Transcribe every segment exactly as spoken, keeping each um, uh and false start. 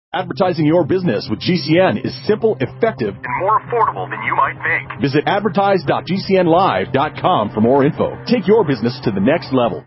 Advertising your business with G C N is simple, effective, and more affordable than you might think. Visit advertise dot g c n live dot com for more info. Take your business to the next level.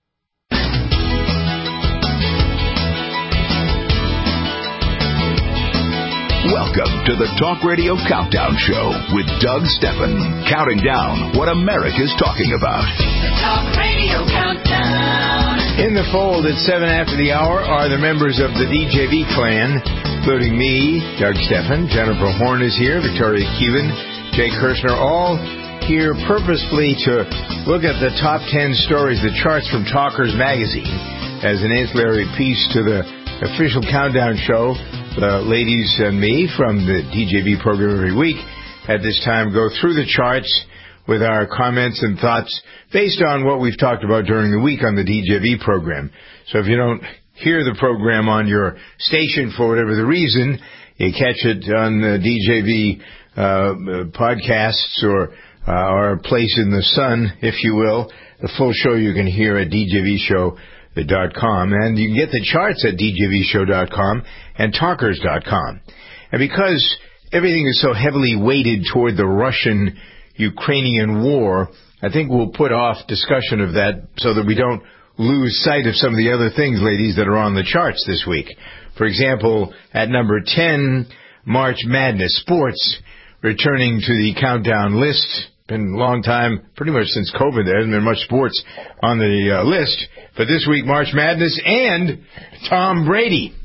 Welcome to the Talk Radio Countdown Show with Doug Steffen, counting down what America's talking about. The Talk Radio Countdown. In the fold at seven after the hour are the members of the D J V clan, including me, Doug Steffen. Jennifer Horn is here, Victoria Cuban, Jake Kirshner, all here purposefully to look at the top ten stories, the charts from Talkers Magazine, as an ancillary piece to the official Countdown Show. The ladies and me from the D J V program every week at this time go through the charts with our comments and thoughts based on what we've talked about during the week on the D J V program. So if you don't hear the program on your station for whatever the reason, you catch it on the D J V uh, podcasts or uh, or Place in the Sun, if you will. The full show you can hear at d j v show dot com, and you can get the charts at d j v show dot com and talkers dot com. And because everything is so heavily weighted toward the Russian-Ukrainian war, I think we'll put off discussion of that so that we don't lose sight of some of the other things, ladies, that are on the charts this week. For example, at number ten, March Madness Sports, returning to the countdown list. Been a long time, pretty much since COVID, there hasn't been much sports on the uh, list. But this week, March Madness and Tom Brady.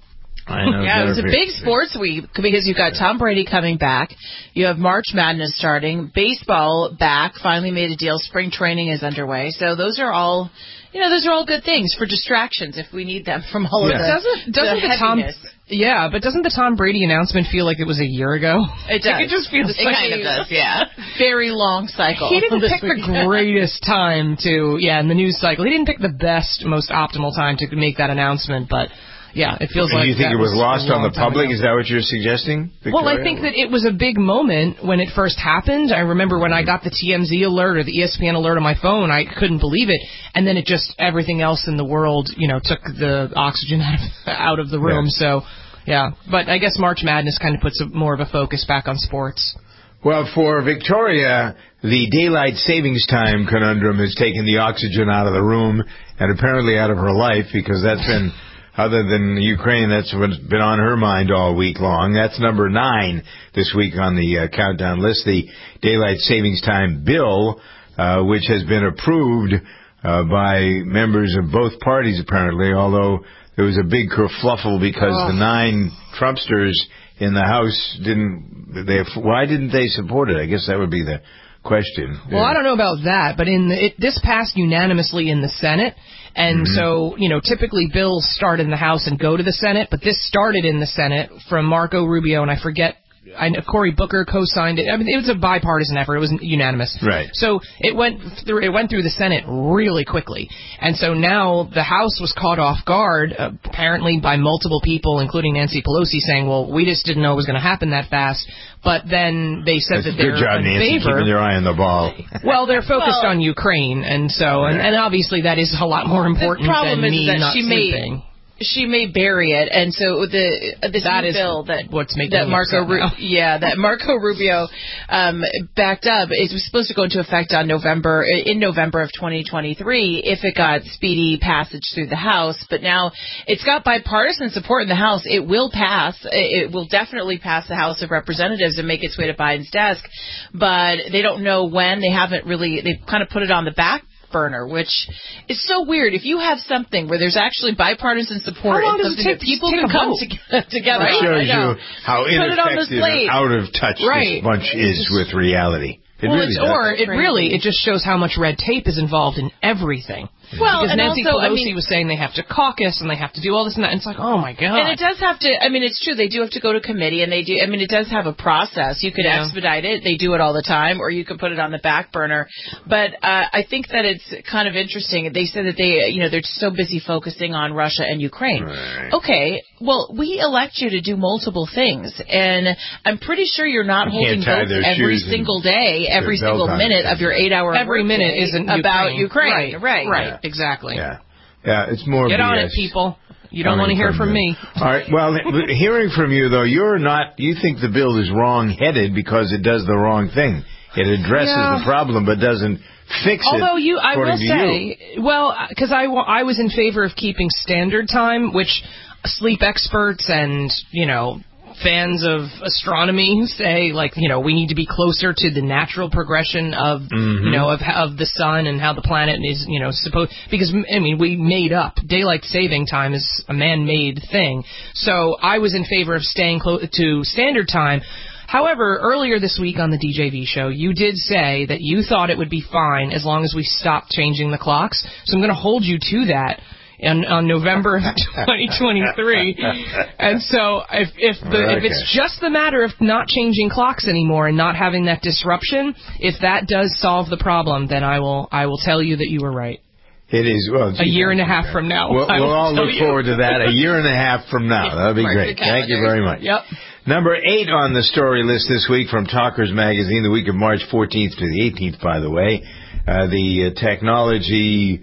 I know. Yeah, it was a big sports week because you've got Tom Brady coming back. You have March Madness starting. Baseball back. Finally made a deal. Spring training is underway. So those are all, you know, those are all good things for distractions if we need them from all yeah. of the, doesn't, doesn't the the Tom, heaviness. Yeah, but doesn't the Tom Brady announcement feel like it was a year ago? It does. Like it just feels it like kind of does, yeah. Very long cycle. He didn't pick week. the greatest time to, yeah, in the news cycle. He didn't pick the best, most optimal time to make that announcement, but... Yeah, it feels Do like. Do you think it was, was lost on the public? Is that what you're suggesting, Victoria? Well, I think that it was a big moment when it first happened. I remember when I got the T M Z alert or the E S P N alert on my phone, I couldn't believe it. And then it just, everything else in the world, you know, took the oxygen out of, out of the room. Yeah. So, yeah. But I guess March Madness kind of puts a, more of a focus back on sports. Well, for Victoria, the daylight savings time conundrum has taken the oxygen out of the room and apparently out of her life, because that's been... Other than Ukraine, that's what's been on her mind all week long. That's number nine this week on the uh, countdown list, the Daylight Savings Time bill, uh, which has been approved uh, by members of both parties, apparently, although there was a big kerfluffle because oh. the nine Trumpsters in the House didn't... They, why didn't they support it? I guess that would be the question. Well, I don't know about that, but in the, it, this passed unanimously in the Senate. And mm-hmm. so, you know, typically bills start in the House and go to the Senate, but this started in the Senate from Marco Rubio, and I forget, I know Cory Booker co-signed it. I mean, it was a bipartisan effort. It was unanimous. Right. So it went through, it went through the Senate really quickly. And so now the House was caught off guard, uh, apparently by multiple people, including Nancy Pelosi, saying, well, we just didn't know it was going to happen that fast. But then they said That's that they're good job, in Nancy, favor. Keeping your eye on the ball. Well, they're focused well, on Ukraine, and so, and, and obviously that is a lot more important than me that not she sleeping. May, she may bury it, and so the this that new bill that what's making that Marco Ru- yeah that Marco Rubio um, backed up is supposed to go into effect on November in November of twenty twenty-three if it got speedy passage through the House. But now it's got bipartisan support in the House. It will pass. It will definitely pass the House of Representatives and make its way to Biden's desk. But they don't know when. They haven't really. They've kind of put it on the back burner, which is so weird. If you have something where there's actually bipartisan support and something that people can come to- together, that shows you how ineffective and out of touch right. this bunch is with reality. It well, really it's, or it really, it just shows how much red tape is involved in everything. Well, because and Nancy also, Pelosi I mean, was saying they have to caucus and they have to do all this and that. And it's like, oh my god! And it does have to. I mean, it's true. They do have to go to committee, and they do. I mean, it does have a process. You could yeah. expedite it. They do it all the time, or you could put it on the back burner. But uh, I think that it's kind of interesting. They said that they, you know, they're so busy focusing on Russia and Ukraine. Right. Okay, well, we elect you to do multiple things, and I'm pretty sure you're not you holding votes every single day, every single minute of your eight-hour every minute isn't about Ukraine. Ukraine. Right, right, right. Yeah. Exactly. Yeah, yeah. It's more Get B S. on it, people. You don't want to hear from, from me. All right. Well, hearing from you, though, you're not, you think the bill is wrong-headed because it does the wrong thing. It addresses yeah. the problem but doesn't fix Although it. Although you, I will say, you. well, because I, I was in favor of keeping standard time, which sleep experts and, you know, fans of astronomy say, like, you know, we need to be closer to the natural progression of, mm-hmm. you know, of of the sun and how the planet is, you know, supposed, because, I mean, we made up. Daylight saving time is a man-made thing. So I was in favor of staying close to standard time. However, earlier this week on the D J V show, you did say that you thought it would be fine as long as we stopped changing the clocks. So I'm going to hold you to that. In, on November twenty twenty-three, and so if if the okay. if it's just the matter of not changing clocks anymore and not having that disruption, if that does solve the problem, then I will I will tell you that you were right. It is well a year and a half from now. We'll, we'll all look you. forward to that. A year and a half from now, that'll be great. Thank you very much. Yep. Number eight on the story list this week from Talkers Magazine, the week of March fourteenth to the eighteenth. By the way, uh, the uh, technology.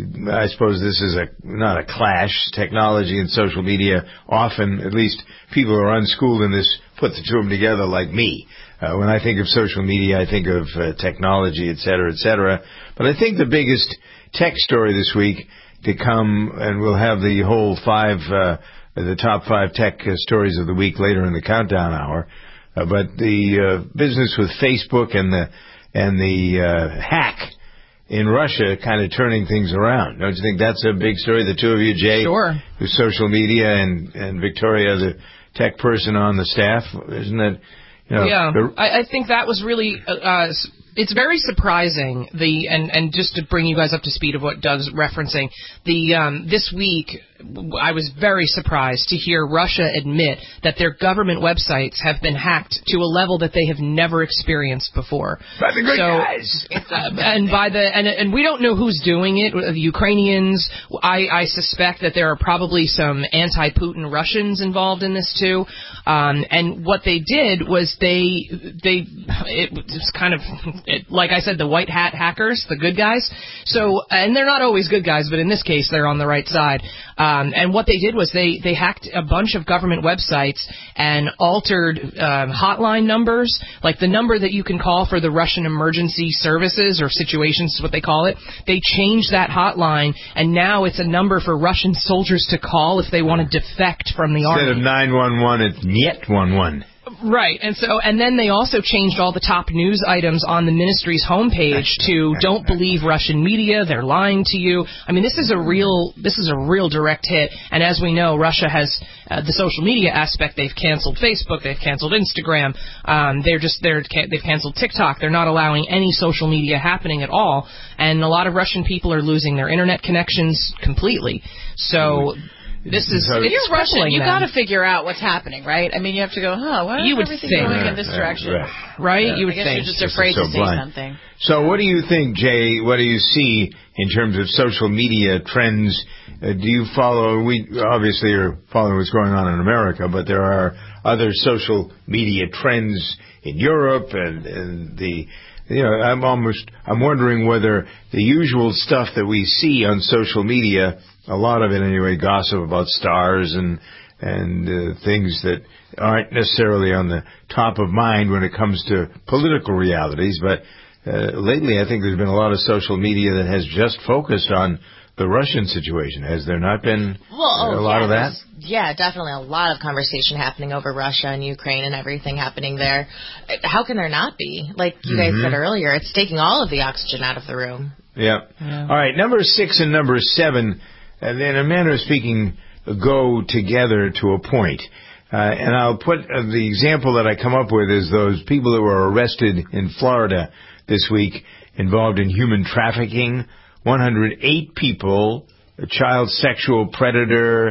I suppose this is a not a clash. Technology and social media often, at least people who are unschooled in this, put the two of them together like me. Uh, when I think of social media, I think of uh, technology, et cetera, et cetera. But I think the biggest tech story this week to come, and we'll have the whole five, uh, the top five tech uh, stories of the week later in the countdown hour. Uh, but the uh, business with Facebook and the and the uh, hack in Russia kind of turning things around. Don't you think that's a big story? The two of you, Jay, sure. who's social media, and, and Victoria, the tech person on the staff. Isn't that, you know, yeah, the, I, I think that was really, uh, uh, it's very surprising, the and, and just to bring you guys up to speed of what Doug's referencing, the um, this week, I was very surprised to hear Russia admit that their government websites have been hacked to a level that they have never experienced before. By the good so, guys. uh, and by the and and we don't know who's doing it. The Ukrainians. I, I suspect that there are probably some anti-Putin Russians involved in this too. Um, and what they did was they they it was kind of it, like I said, the white hat hackers, the good guys. So and they're not always good guys, but in this case, they're on the right side. Um, and what they did was they, they hacked a bunch of government websites and altered um, hotline numbers, like the number that you can call for the Russian emergency services or situations is what they call it. They changed that hotline, and now it's a number for Russian soldiers to call if they want to defect from the Instead army. Instead of nine one one, it's Niet one one. Right, and so and then they also changed all the top news items on the ministry's homepage to "Don't believe Russian media; they're lying to you." I mean, this is a real this is a real direct hit. And as we know, Russia has uh, the social media aspect. They've canceled Facebook, they've canceled Instagram. Um, they're just they're they've canceled TikTok. They're not allowing any social media happening at all. And a lot of Russian people are losing their internet connections completely. So. This is if you're Russian, you got to them. figure out what's happening, right? I mean, you have to go, huh? Why is you would everything think. going right, in this right, direction? Right, right? Yeah. You would I guess think. you're just afraid so to say blind. something. So, what do you think, Jay? What do you see in terms of social media trends? Uh, do you follow? We obviously are following what's going on in America, but there are other social media trends in Europe and, and the. You know, I'm almost, I'm wondering whether the usual stuff that we see on social media, a lot of it anyway, gossip about stars and, and uh, things that aren't necessarily on the top of mind when it comes to political realities. But uh, lately I think there's been a lot of social media that has just focused on the Russian situation. Has there not been well, oh, a lot yeah, of that? Yeah, definitely a lot of conversation happening over Russia and Ukraine and everything happening there. How can there not be? Like you mm-hmm. guys said earlier, it's taking all of the oxygen out of the room. Yeah. yeah. All right, number six and number seven, and in a manner of speaking, go together to a point. Uh, and I'll put uh, the example that I come up with is those people that were arrested in Florida this week involved in human trafficking. one hundred eight people, a child sexual predator,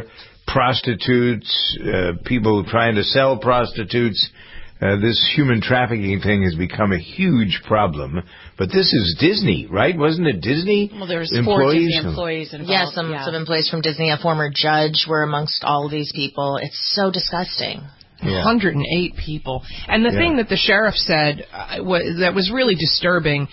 prostitutes, uh, people trying to sell prostitutes. Uh, this human trafficking thing has become a huge problem. But this is Disney, right? Wasn't it Disney? Well, there's employees? four Disney employees involved. Yeah, some, yeah. some employees from Disney, a former judge were amongst all of these people. It's so disgusting. Yeah. one hundred eight people. And the yeah. thing that the sheriff said uh, was, that was really disturbing,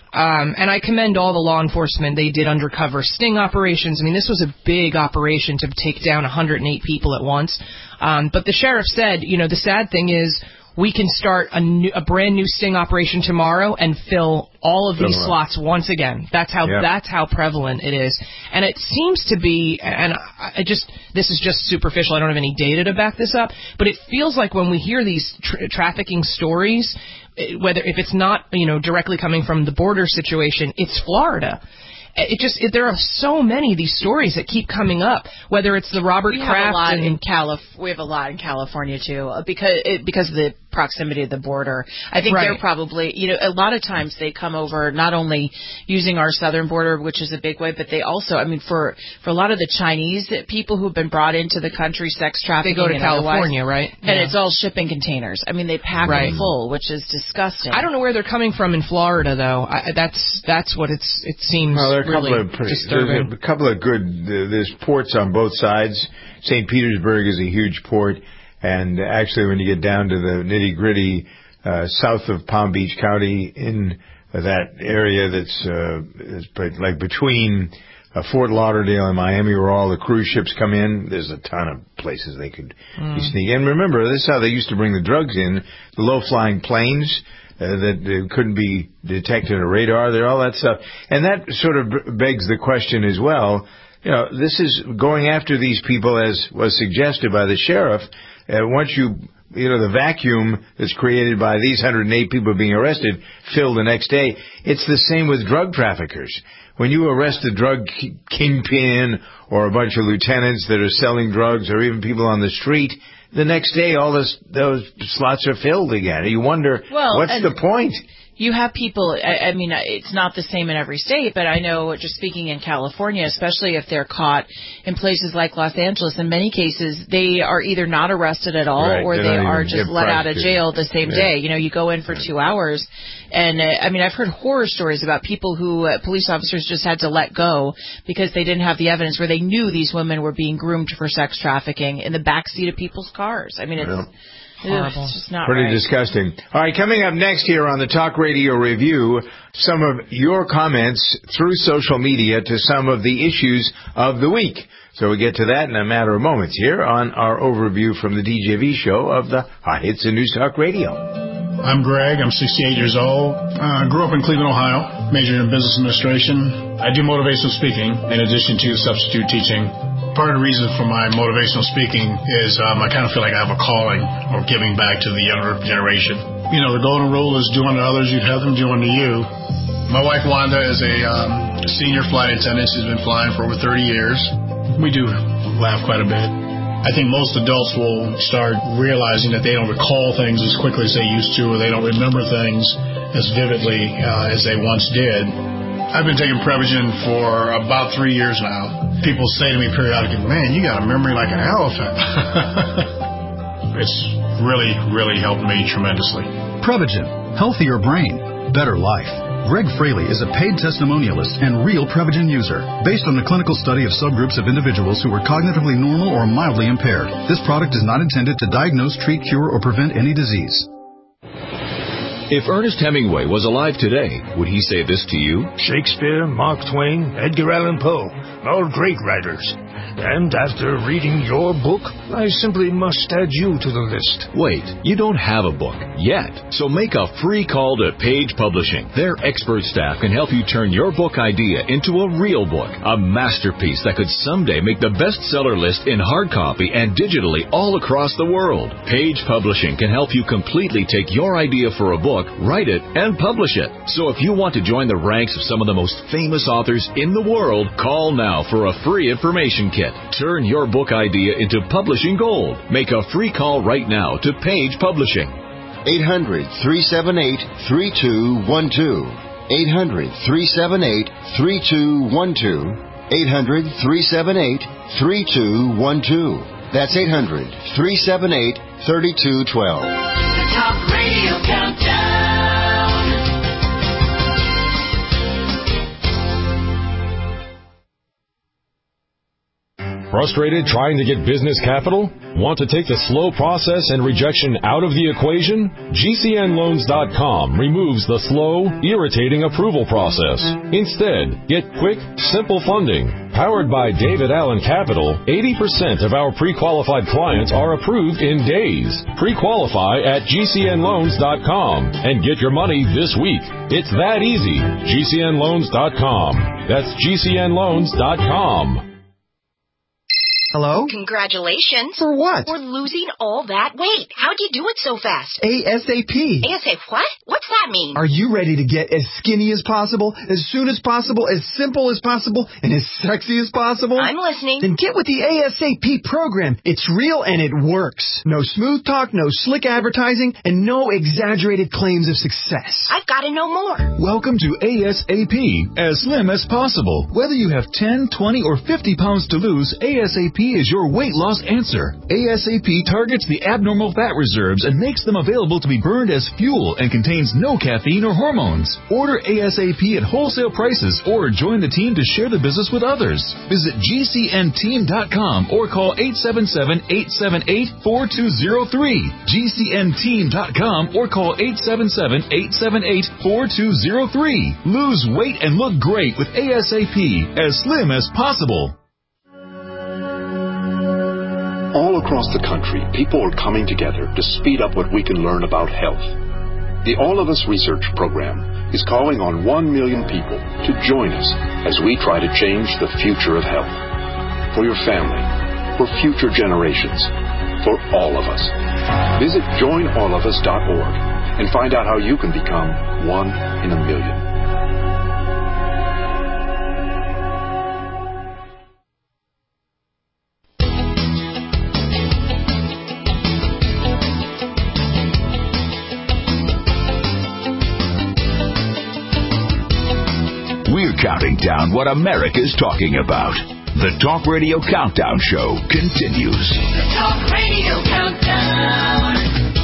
Um, and I commend all the law enforcement. They did undercover sting operations. I mean, this was a big operation to take down one hundred eight people at once. Um, but the sheriff said, you know, the sad thing is we can start a, new, a brand new sting operation tomorrow and fill all of these slots once again. That's how yep. that's how prevalent it is. And it seems to be, and I just this is just superficial. I don't have any data to back this up, but it feels like when we hear these tra- trafficking stories, whether if it's not, you know, directly coming from the border situation, it's Florida. It just it, there are so many of these stories that keep coming up. Whether it's the Robert we Kraft have a lot and, in Calif- we have a lot in California too, because it, because of the proximity of the border. I think right. they're probably, you know, a lot of times they come over not only using our southern border, which is a big way, but they also, I mean, for for a lot of the Chinese people who've been brought into the country, sex trafficking, they go to California, right? And yeah. it's all shipping containers. I mean, they pack right. them full, which is disgusting. I don't know where they're coming from in Florida, though. I, that's that's what it's it seems well, there are a really couple of pretty, disturbing. There's a couple of good. Uh, there's ports on both sides. Saint Petersburg is a huge port. And actually, when you get down to the nitty-gritty uh, south of Palm Beach County in uh, that area that's uh, is like between uh, Fort Lauderdale and Miami where all the cruise ships come in, there's a ton of places they could mm. be sneaking. And remember, this is how they used to bring the drugs in, the low-flying planes uh, that uh, couldn't be detected on radar, there, all that stuff. And that sort of begs the question as well, you know, this is going after these people as was suggested by the sheriff. Uh, once you, you know, the vacuum that's created by these one hundred eight people being arrested fill the next day, it's the same with drug traffickers. When you arrest a drug kingpin or a bunch of lieutenants that are selling drugs or even people on the street, the next day all this, those slots are filled again. You wonder, well, what's the point? You have people, I, I mean, it's not the same in every state, but I know just speaking in California, especially if they're caught in places like Los Angeles, in many cases, they are either not arrested at all right, or they are just let out of jail the same yeah. day. You know, you go in for two hours. And, uh, I mean, I've heard horror stories about people who, uh, police officers just had to let go because they didn't have the evidence where they knew these women were being groomed for sex trafficking in the backseat of people's cars. I mean, it's... Yeah. Horrible. It's just not Pretty right. disgusting. All right, coming up next here on the Talk Radio Review, some of your comments through social media to some of the issues of the week. So we get to that in a matter of moments here on our overview from the D J V show of the Hot Hits and News Talk Radio. I'm Greg. I'm sixty-eight years old. I uh, grew up in Cleveland, Ohio, majored in business administration. I do motivational speaking in addition to substitute teaching. Part of the reason for my motivational speaking is um, I kind of feel like I have a calling or giving back to the younger generation. You know, the golden rule is do unto others, you'd have them do unto you. My wife, Wanda, is a um, senior flight attendant. She's been flying for over thirty years. We do laugh quite a bit. I think most adults will start realizing that they don't recall things as quickly as they used to, or they don't remember things as vividly uh, as they once did. I've been taking Prevagen for about three years now. People say to me periodically, man, you got a memory like an elephant. It's really, really helped me tremendously. Prevagen. Healthier brain. Better life. Greg Fraley is a paid testimonialist and real Prevagen user. Based on a clinical study of subgroups of individuals who were cognitively normal or mildly impaired, this product is not intended to diagnose, treat, cure, or prevent any disease. If Ernest Hemingway was alive today, would he say this to you? Shakespeare, Mark Twain, Edgar Allan Poe, all great writers. And after reading your book, I simply must add you to the list. Wait, you don't have a book yet. So make a free call to Page Publishing. Their expert staff can help you turn your book idea into a real book, a masterpiece that could someday make the bestseller list in hard copy and digitally all across the world. Page Publishing can help you completely take your idea for a book, write it, and publish it. So if you want to join the ranks of some of the most famous authors in the world, call now for a free information kit. Turn your book idea into publishing gold. Make a free call right now to Page Publishing. eight hundred, three seven eight, three two one two. eight hundred, three seven eight, three two one two. eight hundred, three seven eight, three two one two. That's eight hundred, three seven eight, three two one two. The Talk Radio Countdown. Frustrated trying to get business capital? Want to take the slow process and rejection out of the equation? G C N loans dot com removes the slow, irritating approval process. Instead, get quick, simple funding. Powered by David Allen Capital, eighty percent of our pre-qualified clients are approved in days. Pre-qualify at G C N loans dot com and get your money this week. It's that easy. G C N loans dot com. That's G C N loans dot com. Hello? Congratulations. For what? For losing all that weight. How'd you do it so fast? ASAP. ASAP what? What's that mean? Are you ready to get as skinny as possible, as soon as possible, as simple as possible, and as sexy as possible? I'm listening. Then get with the ASAP program. It's real and it works. No smooth talk, no slick advertising, and no exaggerated claims of success. I've got to know more. Welcome to ASAP, as slim as possible. Whether you have ten, twenty, or fifty pounds to lose, ASAP is your weight loss answer. ASAP targets the abnormal fat reserves and makes them available to be burned as fuel and contains no caffeine or hormones. Order ASAP at wholesale prices or join the team to share the business with others. Visit G C N team dot com or call eight seven seven, eight seven eight, four two zero three. G C N team dot com or call eight seven seven, eight seven eight, four two zero three. Lose weight and look great with ASAP, as slim as possible. All across the country, people are coming together to speed up what we can learn about health. The All of Us Research Program is calling on one million people to join us as we try to change the future of health. For your family, for future generations, for all of us. Visit join all of us dot org and find out how you can become one in a million. We're counting down what America's talking about. The Talk Radio Countdown Show continues. The Talk Radio Countdown.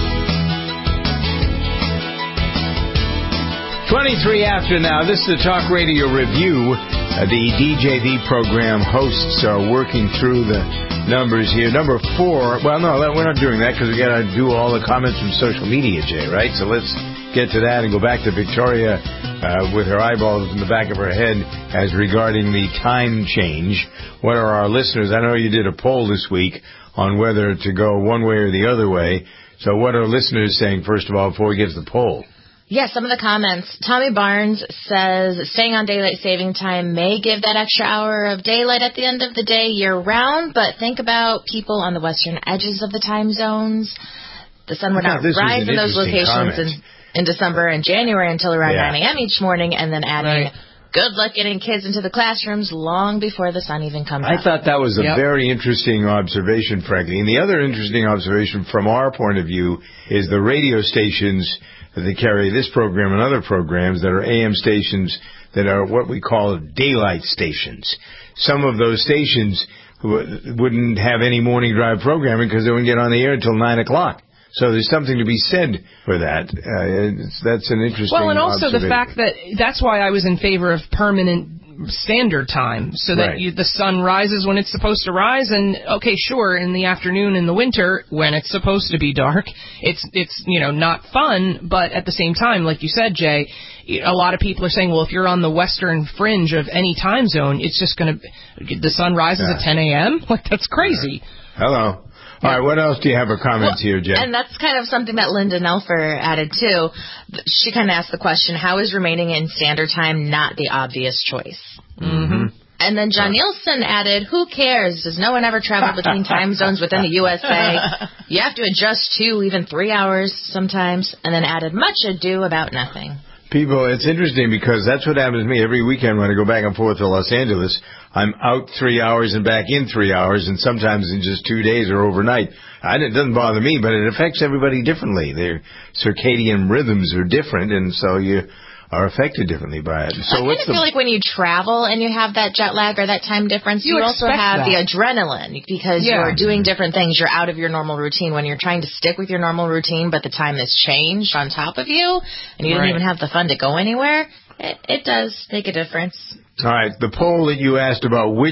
twenty-three after now. This is the Talk Radio Review. Uh, the D J V program hosts are working through the numbers here. Number four. Well, no, we're not doing that because we got to do all the comments from social media, Jay, right? So let's get to that and go back to Victoria uh, with her eyeballs in the back of her head as regarding the time change. What are our listeners? I know you did a poll this week on whether to go one way or the other way. So what are listeners saying, first of all, before we get to the poll? Yeah, some of the comments. Tommy Barnes says staying on daylight saving time may give that extra hour of daylight at the end of the day year-round, but think about people on the western edges of the time zones. The sun would not rise in those locations in, in December and January until around yeah. nine a.m. each morning, and then adding... Right. Good luck getting kids into the classrooms long before the sun even comes I up. I thought that was a yep. very interesting observation, frankly. And the other interesting observation from our point of view is the radio stations that carry this program and other programs that are A M stations that are what we call daylight stations. Some of those stations wouldn't have any morning drive programming because they wouldn't get on the air until nine o'clock. So there's something to be said for that. Uh, it's, that's an interesting Well, and also the fact that that's why I was in favor of permanent standard time, so that right. you, the sun rises when it's supposed to rise, and okay, sure, in the afternoon in the winter when it's supposed to be dark, it's it's you know not fun, but at the same time, like you said, Jay, a lot of people are saying, well, if you're on the western fringe of any time zone, it's just going to the sun rises yeah. at ten a.m. Like that's crazy. Yeah. Hello. All right, what else do you have for comments well, here, Jen? And that's kind of something that Linda Nelfer added, too. She kind of asked the question, how is remaining in standard time not the obvious choice? Mm-hmm. And then John Nielsen added, who cares? Does no one ever travel between time zones within the U S A? You have to adjust two, even three hours sometimes. And then added, much ado about nothing. People, it's interesting because that's what happens to me every weekend when I go back and forth to Los Angeles. I'm out three hours and back in three hours, and sometimes in just two days or overnight. I, it doesn't bother me, but it affects everybody differently. Their circadian rhythms are different, and so you are affected differently by it. So I what's kind of feel the... like when you travel and you have that jet lag or that time difference, you, you also have that. the adrenaline because yeah. you're doing different things. You're out of your normal routine. When you're trying to stick with your normal routine, but the time has changed on top of you, and you right. don't even have the fun to go anywhere, it, it does make a difference. All right, the poll that you asked about which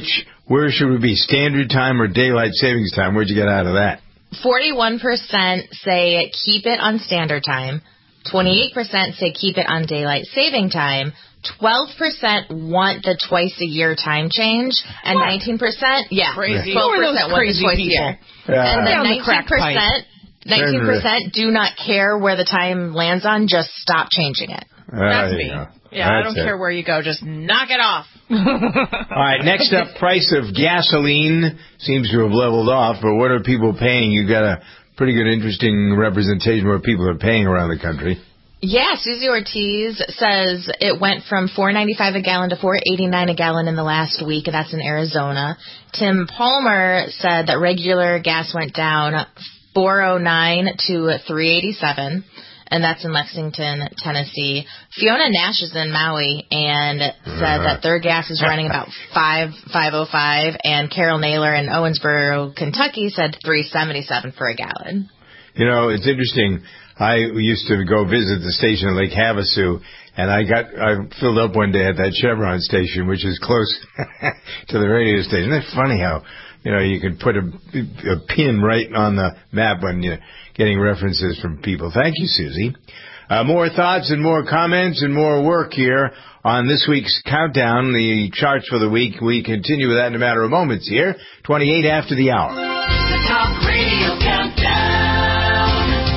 Where should we be? Standard time or daylight savings time? Where'd you get out of that? forty-one percent say keep it on standard time. twenty-eight percent say keep it on daylight saving time. twelve percent want the twice a year time change. And what? nineteen percent, yeah, crazy. twelve percent want the twice people? a year. Yeah. And then Down the nineteen crack pipe. percent, nineteen percent do not care where the time lands on, just stop changing it. That's me. Go. Yeah, That's I don't it. care where you go. Just knock it off. All right, next up, price of gasoline seems to have leveled off, but what are people paying? You got a pretty good, interesting representation of what people are paying around the country. Yeah, Susie Ortiz says it went from four ninety-five a gallon to four eighty-nine a gallon in the last week, and that's in Arizona. Tim Palmer said that regular gas went down four oh nine to three eighty-seven. And that's in Lexington, Tennessee. Fiona Nash is in Maui and said uh, that their gas is running about five five oh five, and Carol Naylor in Owensboro, Kentucky said three seventy-seven for a gallon. You know, it's interesting. I used to go visit the station in Lake Havasu, and I got I filled up one day at that Chevron station, which is close to the radio station. Isn't it funny how, you know, you can put a, a pin right on the map when you're getting references from people. Thank you, Susie. Uh, more thoughts and more comments and more work here on this week's countdown, the charts for the week. We continue with that in a matter of moments here, twenty-eight after the hour. The Talk Radio Countdown.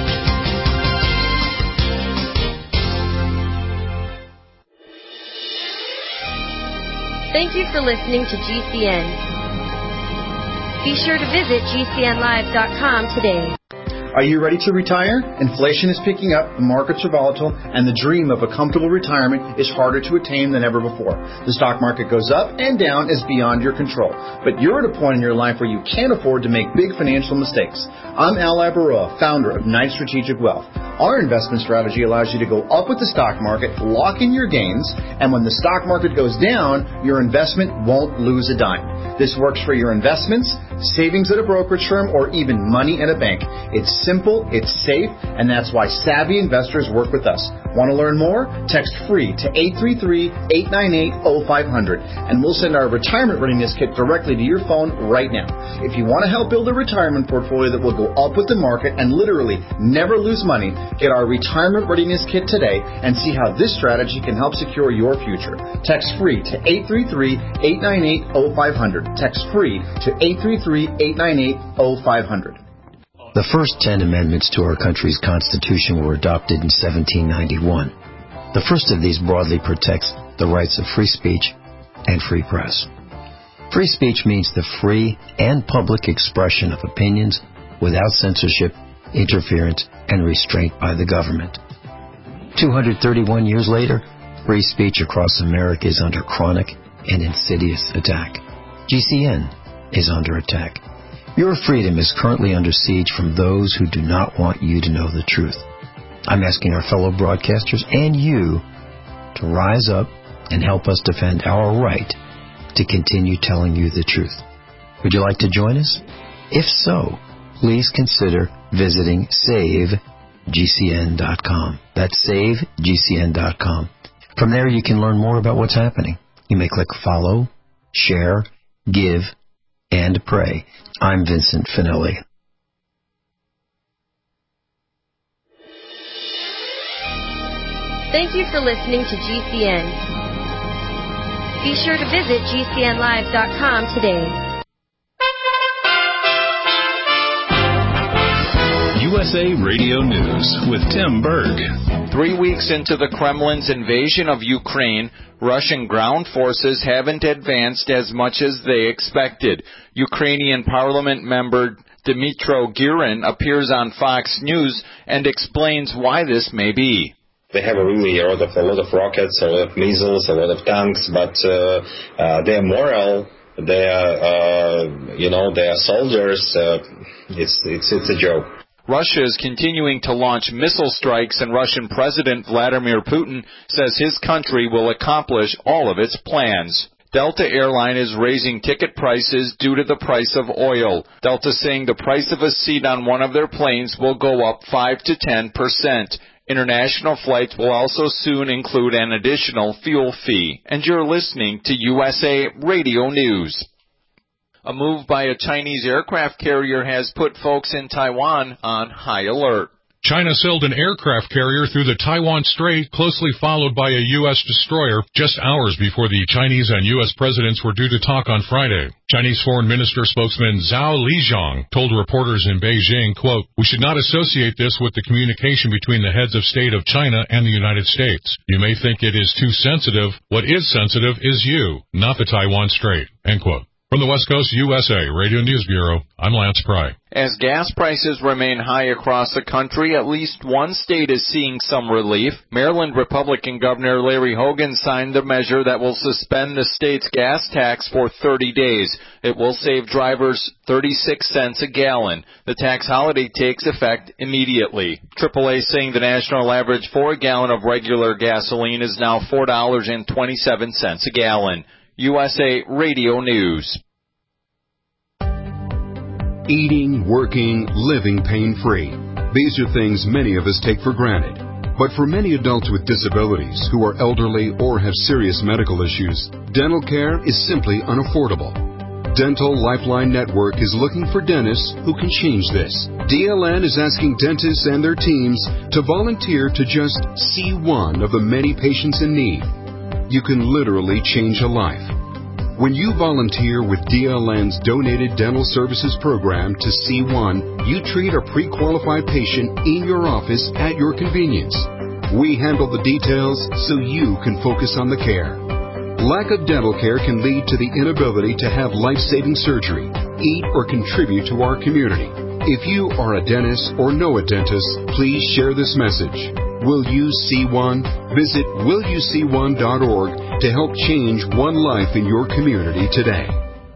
Thank you for listening to G C N. Be sure to visit G C N live dot com today. Are you ready to retire? Inflation is picking up, the markets are volatile, and the dream of a comfortable retirement is harder to attain than ever before. The stock market goes up and down is beyond your control. But you're at a point in your life where you can't afford to make big financial mistakes. I'm Al Labaroa, founder of Knight Strategic Wealth. Our investment strategy allows you to go up with the stock market, lock in your gains, and when the stock market goes down, your investment won't lose a dime. This works for your investments, savings at a brokerage firm, or even money in a bank. It's simple, it's safe, and that's why savvy investors work with us. Want to learn more? Text FREE to eight three three, eight nine eight, oh five hundred, and we'll send our retirement readiness kit directly to your phone right now. If you want to help build a retirement portfolio that will go up with the market and literally never lose money, get our retirement readiness kit today and see how this strategy can help secure your future. Text FREE to eight three three, eight nine eight, oh five hundred. Text FREE to eight three three, eight nine eight, oh five hundred. The first ten amendments to our country's Constitution were adopted in seventeen ninety-one. The first of these broadly protects the rights of free speech and free press. Free speech means the free and public expression of opinions without censorship, interference, and restraint by the government. two hundred thirty-one years later, free speech across America is under chronic and insidious attack. G C N is under attack. Your freedom is currently under siege from those who do not want you to know the truth. I'm asking our fellow broadcasters and you to rise up and help us defend our right to continue telling you the truth. Would you like to join us? If so, please consider visiting save G C N dot com. That's save G C N dot com. From there, you can learn more about what's happening. You may click follow, share, give, and pray. I'm Vincent Finelli. Thank you for listening to G C N. Be sure to visit G C N live dot com today. U S A Radio News with Tim Berg. Three weeks into the Kremlin's invasion of Ukraine, Russian ground forces haven't advanced as much as they expected. Ukrainian parliament member Dmytro Girin appears on Fox News and explains why this may be. They have a really a lot of a lot of rockets, a lot of missiles, a lot of tanks, but uh, uh, their morale, their uh, you know, their soldiers, uh, it's it's it's a joke. Russia is continuing to launch missile strikes, and Russian President Vladimir Putin says his country will accomplish all of its plans. Delta Airline is raising ticket prices due to the price of oil. Delta saying the price of a seat on one of their planes will go up five to ten percent. International flights will also soon include an additional fuel fee. And you're listening to U S A Radio News. A move by a Chinese aircraft carrier has put folks in Taiwan on high alert. China sailed an aircraft carrier through the Taiwan Strait, closely followed by a U S destroyer, just hours before the Chinese and U S presidents were due to talk on Friday. Chinese Foreign Minister spokesman Zhao Lijiang told reporters in Beijing, quote, "We should not associate this with the communication between the heads of state of China and the United States. You may think it is too sensitive. What is sensitive is you, not the Taiwan Strait," end quote. From the West Coast U S A Radio News Bureau, I'm Lance Pry. As gas prices remain high across the country, at least one state is seeing some relief. Maryland Republican Governor Larry Hogan signed a measure that will suspend the state's gas tax for thirty days. It will save drivers thirty-six cents a gallon. The tax holiday takes effect immediately. triple A saying the national average for a gallon of regular gasoline is now four dollars and twenty-seven cents a gallon. U S A Radio News. Eating, working, living pain-free. These are things many of us take for granted. But for many adults with disabilities who are elderly or have serious medical issues, dental care is simply unaffordable. Dental Lifeline Network is looking for dentists who can change this. D L N is asking dentists and their teams to volunteer to just see one of the many patients in need. You can literally change a life. When you volunteer with D L N's Donated Dental Services Program to C one, you treat a pre-qualified patient in your office at your convenience. We handle the details so you can focus on the care. Lack of dental care can lead to the inability to have life-saving surgery, eat, or contribute to our community. If you are a dentist or know a dentist, please share this message. Will you see one? Visit will you see one dot org to help change one life in your community today.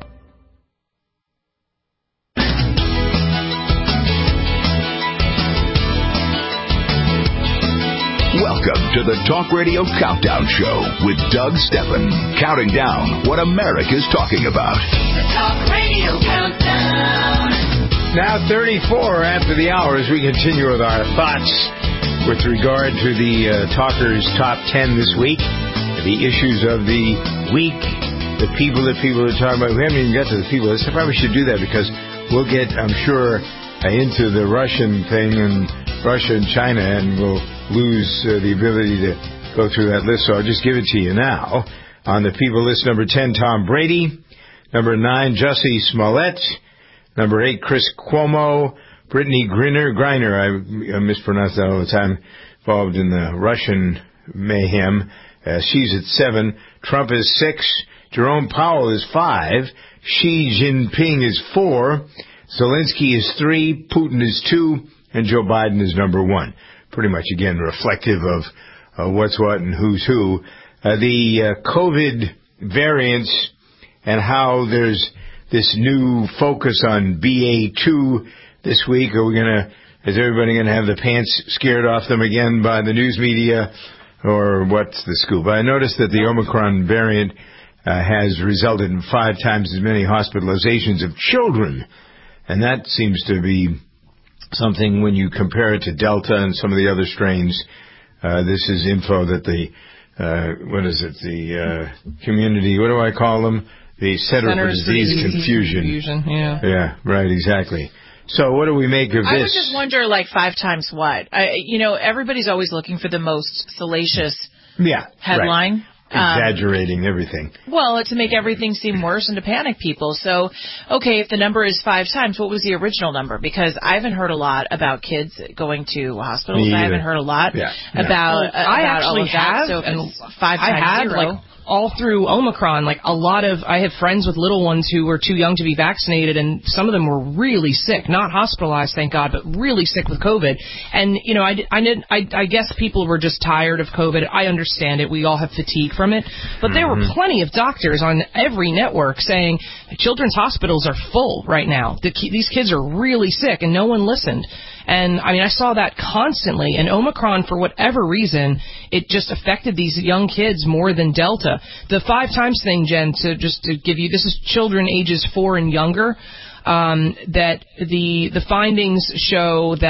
Welcome to the Talk Radio Countdown Show with Doug Steffen, counting down what America's talking about. The Talk Radio Countdown. Now thirty-four after the hour as we continue with our thoughts with regard to the uh, Talkers Top ten this week, the issues of the week, the people that people are talking about. We haven't even got to the people. I probably should do that because we'll get, I'm sure, uh, into the Russian thing and Russia and China, and we'll lose uh, the ability to go through that list. So I'll just give it to you now. On the people list, number ten, Tom Brady. Number nine, Jussie Smollett. Number eight, Chris Cuomo. Brittany Griner, Griner, I, I mispronounce that all the time, involved in the Russian mayhem. Uh, she's at seven. Trump is six. Jerome Powell is five. Xi Jinping is four. Zelensky is three. Putin is two. And Joe Biden is number one. Pretty much, again, reflective of uh, what's what and who's who. Uh, the uh, COVID variants and how there's this new focus on B A two this week. Are we going to, is everybody going to have the pants scared off them again by the news media, or what's the scoop? I noticed that the Omicron variant uh, has resulted in five times as many hospitalizations of children, and that seems to be something when you compare it to Delta and some of the other strains. Uh, this is info that the, uh, what is it, the uh, community, what do I call them? The Center for Disease Confusion. Confusion. Yeah. Yeah, right, exactly. So what do we make of this? I would just wonder, like, five times what? I, you know, everybody's always looking for the most salacious yeah, headline. Right. Exaggerating um, everything. Well, to make everything seem worse and to panic people. So, okay, if the number is five times, what was the original number? Because I haven't heard a lot about kids going to hospitals. I haven't heard a lot yeah. about, well, uh, I about actually all of that. have, So if and it's five times I have, zero. Like, all through Omicron, like a lot of, I have friends with little ones who were too young to be vaccinated, and some of them were really sick, not hospitalized, thank God, but really sick with COVID. And, you know, I, I, did, I, I guess people were just tired of COVID. I understand it. We all have fatigue from it. But there were plenty of doctors on every network saying children's hospitals are full right now. The, these kids are really sick, and no one listened. And, I mean, I saw that constantly. And Omicron, for whatever reason, it just affected these young kids more than Delta. The five times thing, Jen, to just to give you, this is children ages four and younger, um, that the the findings show that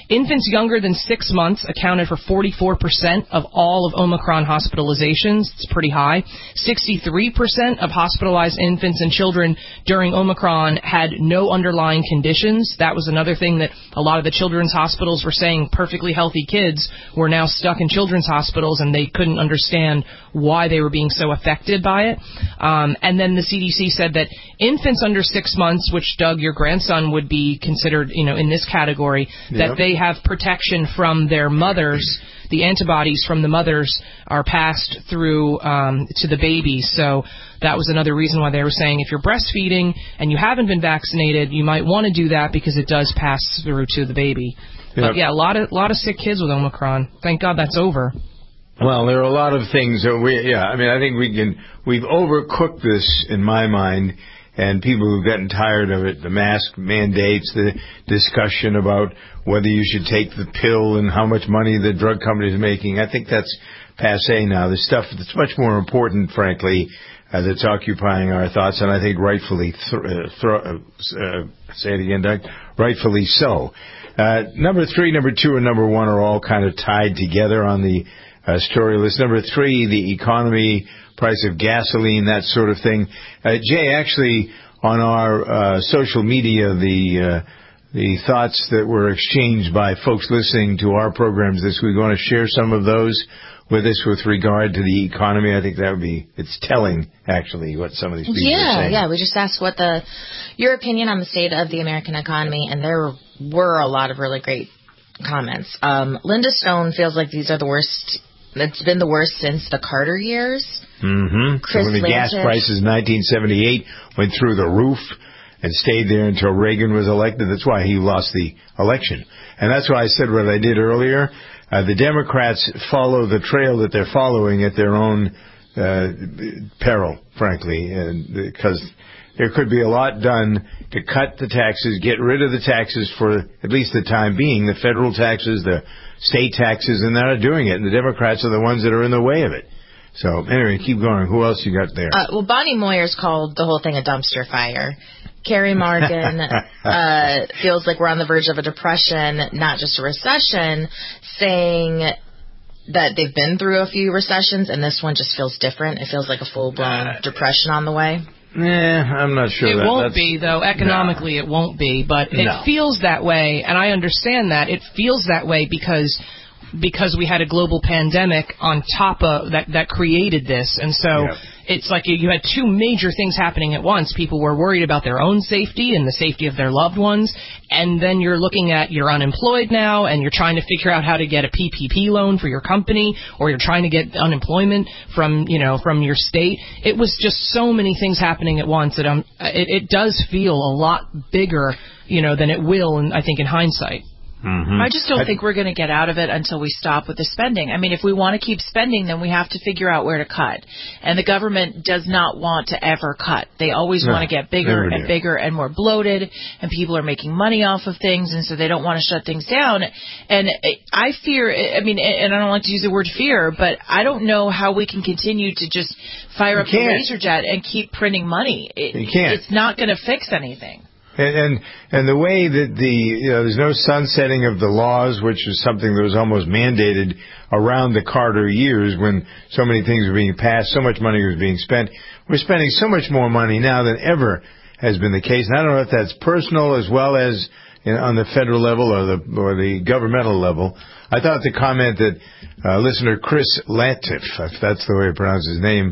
Infants younger than six months accounted for forty-four percent of all of Omicron hospitalizations. It's pretty high. sixty-three percent of hospitalized infants and children during Omicron had no underlying conditions. That was another thing that a lot of the children's hospitals were saying. Perfectly healthy kids were now stuck in children's hospitals, and they couldn't understand why they were being so affected by it. Um, and then the C D C said that infants under six months, which, Doug, your grandson would be considered, you know, in this category, that Yep. they have protection from their mothers. The antibodies from the mothers are passed through um, to the baby. So that was another reason why they were saying if you're breastfeeding and you haven't been vaccinated, you might want to do that because it does pass through to the baby. Yep. But yeah, a lot of lot of sick kids with Omicron. Thank God that's over. Well, there are a lot of things that we, yeah, I mean, I think we can, we've overcooked this in my mind, and people who've gotten tired of it, the mask mandates, the discussion about whether you should take the pill and how much money the drug company is making. I think that's passé now. The stuff that's much more important, frankly, uh, that's occupying our thoughts, and I think rightfully, th- uh, thro- uh, uh, say it again, Doug, rightfully so. Uh, number three, number two, and number one are all kind of tied together on the uh, story list. Number three, the economy, price of gasoline, that sort of thing. Uh, Jay, actually, on our uh, social media, the uh, the thoughts that were exchanged by folks listening to our programs this week, want to share some of those with us with regard to the economy? I think that would be, it's telling, actually, what some of these people yeah, are saying. Yeah, we just asked what the your opinion on the state of the American economy, and there were a lot of really great comments. Um, Linda Stone feels like these are the worst. It's been the worst since the Carter years. Mm-hmm. Chris so when the gas Lantis. prices in nineteen seventy-eight went through the roof and stayed there until Reagan was elected, that's why he lost the election. And that's why I said what I did earlier. Uh, the Democrats follow the trail that they're following at their own uh, peril, frankly, and because there could be a lot done to cut the taxes, get rid of the taxes for at least the time being, the federal taxes, the state taxes, and they're not doing it. And the Democrats are the ones that are in the way of it. So, anyway, keep going. Who else you got there? Uh, well, Bonnie Moyers called the whole thing a dumpster fire. Carrie Morgan uh, feels like we're on the verge of a depression, not just a recession, saying that they've been through a few recessions, and this one just feels different. It feels like a full-blown uh, depression on the way. Yeah, I'm not sure. It that, won't that's, be, though. Economically, no. It won't be. But it no. feels that way, and I understand that. It feels that way because because we had a global pandemic on top of that that created this. And so yeah. It's like you, you had two major things happening at once. People were worried about their own safety and the safety of their loved ones. And then you're looking at you're unemployed now, and you're trying to figure out how to get a P P P loan for your company, or you're trying to get unemployment from, you know, from your state. It was just so many things happening at once that um, it, it does feel a lot bigger, you know, than it will, and I think in hindsight. Mm-hmm. I just don't I, think we're going to get out of it until we stop with the spending. I mean, if we want to keep spending, then we have to figure out where to cut. And the government does not want to ever cut. They always no, want to get bigger and do. bigger and more bloated, and people are making money off of things, and so they don't want to shut things down. And I fear, I mean, and I don't like to use the word fear, but I don't know how we can continue to just fire you up can't. the LaserJet and keep printing money. It, you can't. It's not going to fix anything. And, and and the way that the, you know, there's no sunsetting of the laws, which is something that was almost mandated around the Carter years when so many things were being passed, so much money was being spent. We're spending so much more money now than ever has been the case. And I don't know if that's personal as well as you know, on the federal level or the or the governmental level. I thought the comment that uh, listener Chris Lantis, if that's the way to pronounce his name,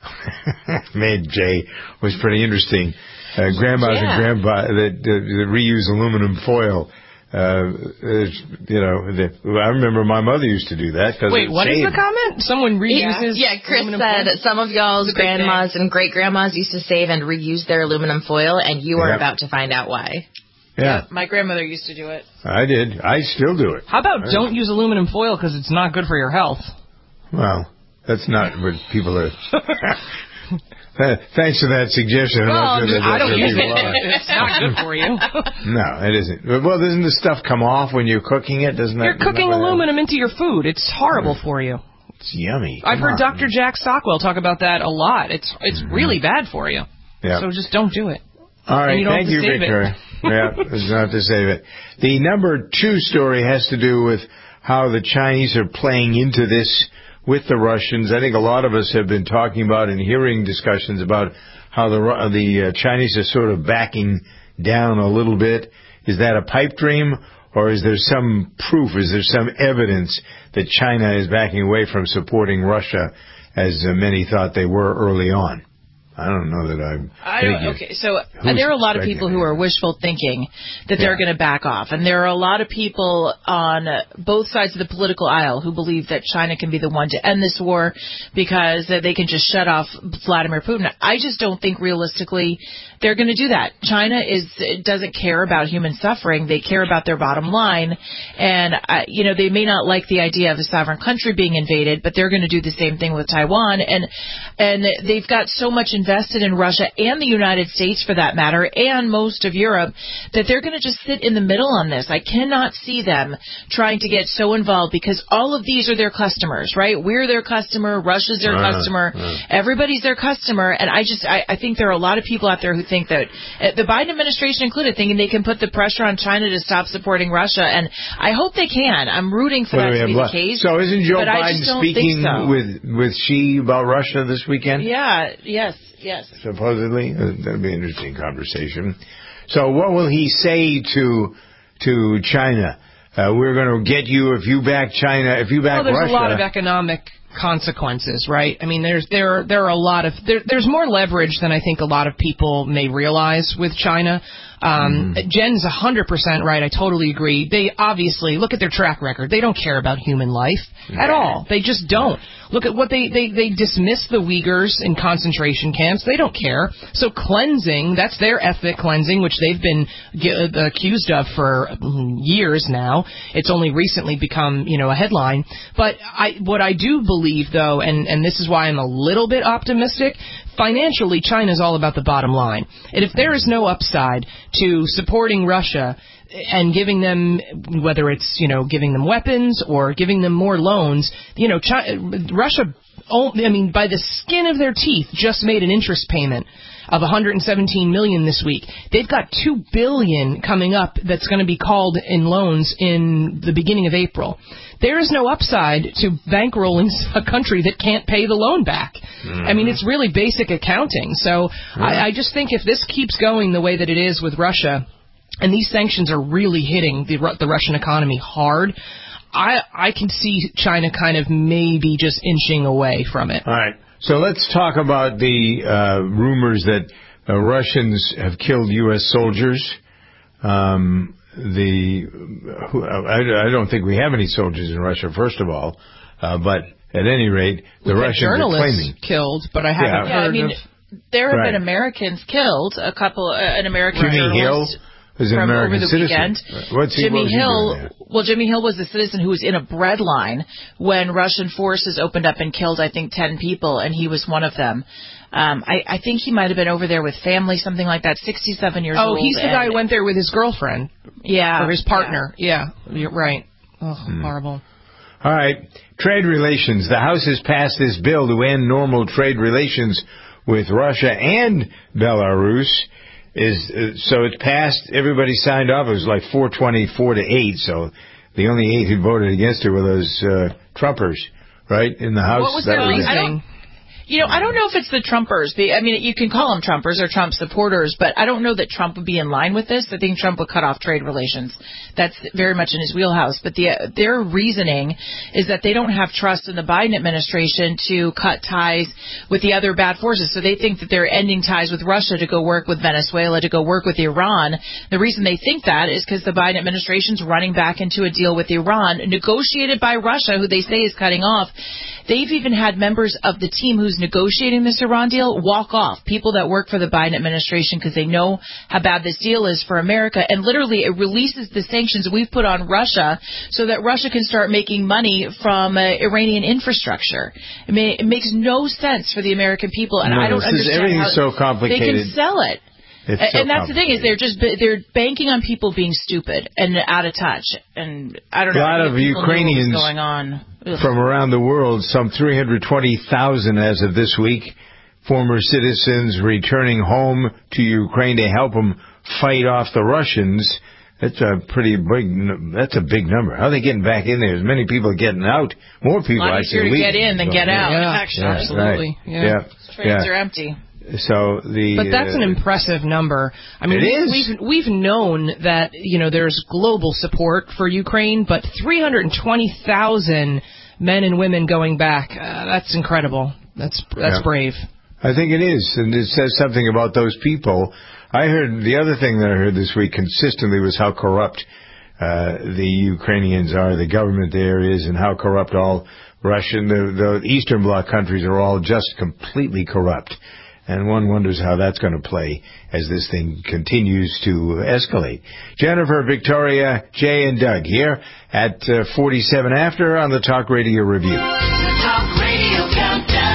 made, Jay, was pretty interesting. Uh, grandmas yeah. and grandpa that, that, that reuse aluminum foil. Uh, you know, the, I remember my mother used to do that. Cause Wait, what is the comment? Someone reuses Yeah, yeah Chris said foil? Some of y'all's grandmas and great-grandmas used to save and reuse their aluminum foil, and you are yeah. about to find out why. Yeah. yeah. My grandmother used to do it. I did. I still do it. How about I don't use aluminum foil because it's not good for your health? Well, that's not what people are... Thanks for that suggestion. Well, sure I don't use it. It's not good for you. No, it isn't. Well, doesn't the stuff come off when you're cooking it? Doesn't You're that, cooking aluminum into your food. It's horrible for you. It's yummy. I've come heard on. Doctor Jack Stockwell talk about that a lot. It's it's mm-hmm. really bad for you. Yeah. So just don't do it. All right. You Thank you, Victor. Yeah, there's not to save it. The number two story has to do with how the Chinese are playing into this with the Russians. I think a lot of us have been talking about and hearing discussions about how the the uh, Chinese are sort of backing down a little bit. Is that a pipe dream, or is there some proof, is there some evidence that China is backing away from supporting Russia, as uh, many thought they were early on? I don't know that I'm... I don't, okay, so uh, there are a lot of people who are wishful thinking that they're Yeah. going to back off. And there are a lot of people on uh, both sides of the political aisle who believe that China can be the one to end this war because uh, they can just shut off Vladimir Putin. I just don't think realistically they're going to do that. China is doesn't care about human suffering. They care about their bottom line. And, uh, you know, they may not like the idea of a sovereign country being invaded, but they're going to do the same thing with Taiwan. And, and they've got so much invested in Russia and the United States, for that matter, and most of Europe, that they're going to just sit in the middle on this. I cannot see them trying to get so involved because all of these are their customers, right? We're their customer. Russia's their Uh, customer. uh. Everybody's their customer. And I just, I, I think there are a lot of people out there who think that, uh, the Biden administration included, thinking they can put the pressure on China to stop supporting Russia. And I hope they can. I'm rooting for What that do we to be have the left? case. So isn't Joe but I Biden just don't speaking think so. with with Xi about Russia this weekend? Yeah, yes, yes. Supposedly, uh, that'd be an interesting conversation. So, what will he say to to China? Uh, we're going to get you if you back China, if you back Well, there's Russia. a lot of economic consequences, right? I mean, there's there there are a lot of there, there's more leverage than I think a lot of people may realize with China. Um, mm. Jen's one hundred percent right. I totally agree. They obviously, look at their track record. They don't care about human life at all. They just don't. Look at what they, they, they dismiss the Uyghurs in concentration camps. They don't care. So cleansing, that's their ethnic cleansing, which they've been g- accused of for years now. It's only recently become, you know, a headline. But I, what I do believe, though, and, and this is why I'm a little bit optimistic, financially, China's all about the bottom line. And if there is no upside to supporting Russia and giving them, whether it's, you know, giving them weapons or giving them more loans, you know, China, Russia, I mean, by the skin of their teeth, just made an interest payment of one hundred seventeen million dollars this week. They've got two billion dollars coming up that's going to be called in loans in the beginning of April. There is no upside to bankrolling a country that can't pay the loan back. Mm-hmm. I mean, it's really basic accounting. So yeah. I, I just think if this keeps going the way that it is with Russia, and these sanctions are really hitting the the Russian economy hard, I I can see China kind of maybe just inching away from it. All right. So let's talk about the uh, rumors that uh, Russians have killed U S soldiers. Um, the who, I, I don't think we have any soldiers in Russia, first of all. Uh, but at any rate, the We've Russians had journalists are claiming killed, but I haven't yeah, heard yeah, I mean, of. There have right. been Americans killed. A couple, uh, an American Jimmy journalist. Hill is an from American over the citizen. weekend. What's he, Jimmy what was he Hill, doing there? well, Jimmy Hill was the citizen who was in a bread line when Russian forces opened up and killed, I think, ten people, and he was one of them. Um, I, I think he might have been over there with family, something like that, sixty-seven years oh, old. Oh, he's the guy who went there with his girlfriend. Yeah. Or his partner. Yeah, yeah. You're right. Oh, hmm. horrible. All right. Trade relations. The House has passed this bill to end normal trade relations with Russia and Belarus. Is uh, so it passed. Everybody signed off. It was like four twenty-four to eight. So the only eight who voted against it were those uh, Trumpers, right, in the House. What was that their was reasoning? You know, I don't know if it's the Trumpers. I mean, you can call them Trumpers or Trump supporters, but I don't know that Trump would be in line with this. I think Trump would cut off trade relations. That's very much in his wheelhouse. But the, their reasoning is that they don't have trust in the Biden administration to cut ties with the other bad forces. So they think that they're ending ties with Russia to go work with Venezuela, to go work with Iran. The reason they think that is because the Biden administration's running back into a deal with Iran, negotiated by Russia, who they say is cutting off. They've even had members of the team who's negotiating this Iran deal walk off, people that work for the Biden administration, because they know how bad this deal is for America. And literally it releases the sanctions we've put on Russia so that Russia can start making money from uh, Iranian infrastructure. I mean, it makes no sense for the American people, and no, I don't this understand is, everything's how so complicated. They can sell it. It's and so that's the thing, is they're just they're banking on people being stupid and out of touch. And I don't know. A lot of Ukrainians going on. from around the world, some three hundred twenty thousand as of this week, former citizens returning home to Ukraine to help them fight off the Russians. That's a pretty big. That's a big number. How are they getting back in there? As many people getting out, more people. A lot easier to get in than get out. Yeah, actually, yeah, absolutely. Right. Yeah. yeah. Trains yeah. are empty. So the. But that's uh, an impressive number. I mean, it is. we've we've known that you know there's global support for Ukraine, but three hundred twenty thousand men and women going back. Uh, that's incredible. That's that's Yeah. brave. I think it is, and it says something about those people. I heard the other thing that I heard this week consistently was how corrupt uh, the Ukrainians are, the government there is, and how corrupt all Russian, the, the Eastern Bloc countries are all just completely corrupt. And one wonders how that's going to play as this thing continues to escalate. Jennifer, Victoria, Jay, and Doug here at uh, forty-seven after on the Talk Radio Review. The Talk Radio Countdown.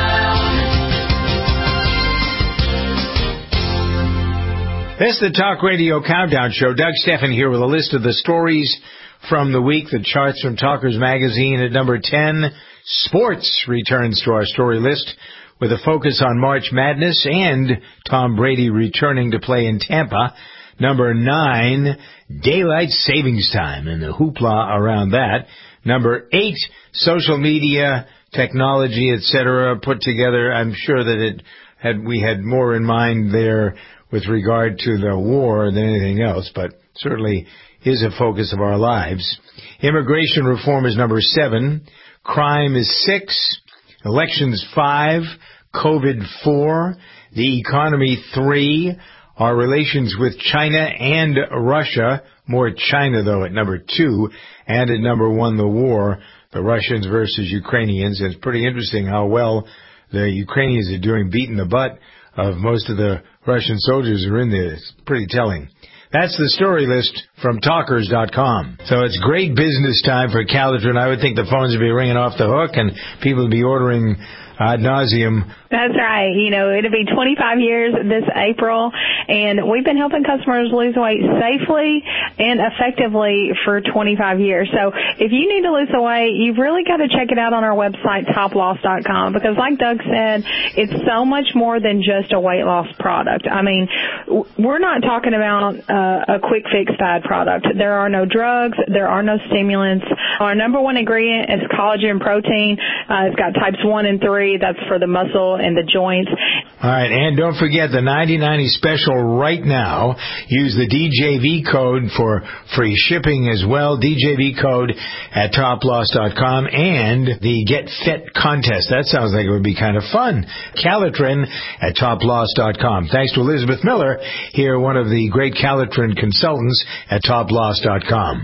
This is the Talk Radio Countdown Show. Doug Steffen here with a list of the stories from the week, the charts from Talkers Magazine. At number ten, sports returns to our story list with a focus on March Madness and Tom Brady returning to play in Tampa. Number nine, daylight savings time and the hoopla around that. Number eight, social media, technology, et cetera, put together. I'm sure that it had we had more in mind there with regard to the war than anything else, but certainly is a focus of our lives. Immigration reform is number seven. Crime is six. Elections five. COVID four. The economy three. Our relations with China and Russia. More China, though, at number two. And at number one, the war. The Russians versus Ukrainians. And it's pretty interesting how well the Ukrainians are doing, beating the butt of most of the Russian soldiers who are in there. It's pretty telling. That's the story list from talkers dot com. So it's great business time for Calitrin. I would think the phones would be ringing off the hook and people would be ordering ad nauseum. That's right. You know, it'll be twenty-five years this April, and we've been helping customers lose weight safely and effectively for twenty-five years. So if you need to lose the weight, you've really got to check it out on our website, top loss dot com, because like Doug said, it's so much more than just a weight loss product. I mean, we're not talking about uh, a quick fix fad product. There are no drugs. There are no stimulants. Our number one ingredient is collagen protein. Uh, it's got types one and three. That's for the muscle and the joints. All right, and don't forget the ninety ninety special right now. Use the D J V code for free shipping as well. D J V code at top loss dot com and the Get Fit contest. That sounds like it would be kind of fun. Calitrin at top loss dot com. Thanks to Elizabeth Miller here, one of the great Calitrin consultants at top loss dot com.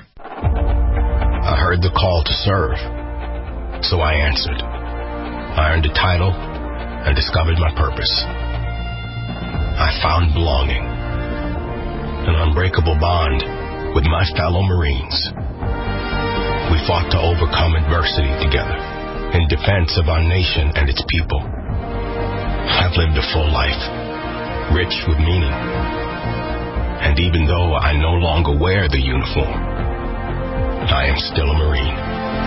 I heard the call to serve, so I answered. I earned a title and discovered my purpose. I found belonging, an unbreakable bond with my fellow Marines. We fought to overcome adversity together in defense of our nation and its people. I've lived a full life, rich with meaning. And even though I no longer wear the uniform, I am still a Marine.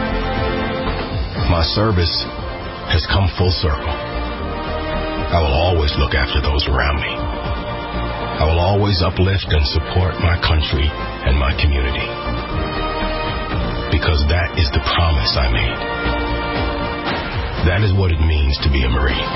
My service has come full circle. I will always look after those around me. I will always uplift and support my country and my community. Because that is the promise I made. That is what it means to be a Marine.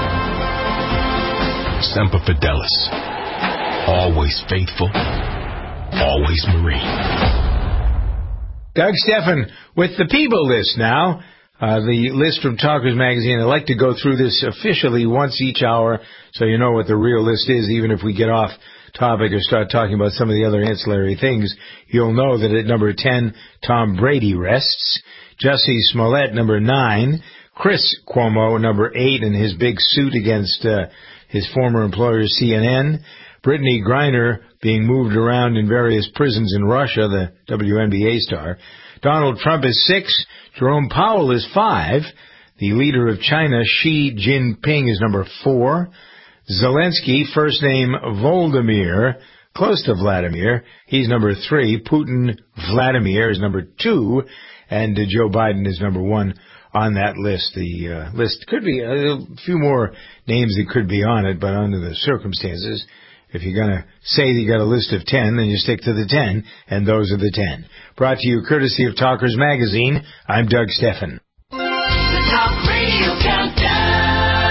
Semper Fidelis. Always faithful. Always Marine. Doug Steffen with the People List now. Uh, the list from Talkers Magazine. I like to go through this officially once each hour so you know what the real list is, even if we get off topic or start talking about some of the other ancillary things. You'll know that at number ten, Tom Brady rests. Jussie Smollett, number nine. Chris Cuomo, number eight, in his big suit against uh, his former employer, C N N. Brittany Griner being moved around in various prisons in Russia, the W N B A star. Donald Trump is six. Jerome Powell is five. The leader of China, Xi Jinping, is number four. Zelensky, first name Volodymyr, close to Vladimir. He's number three. Putin Vladimir is number two. And uh, Joe Biden is number one on that list. The uh, list could be a few more names that could be on it, but under the circumstances, If you're going to say that you got a list of ten, then you stick to the ten, and those are the ten. Brought to you courtesy of Talkers Magazine. I'm Doug Steffen. The Talk Radio Countdown.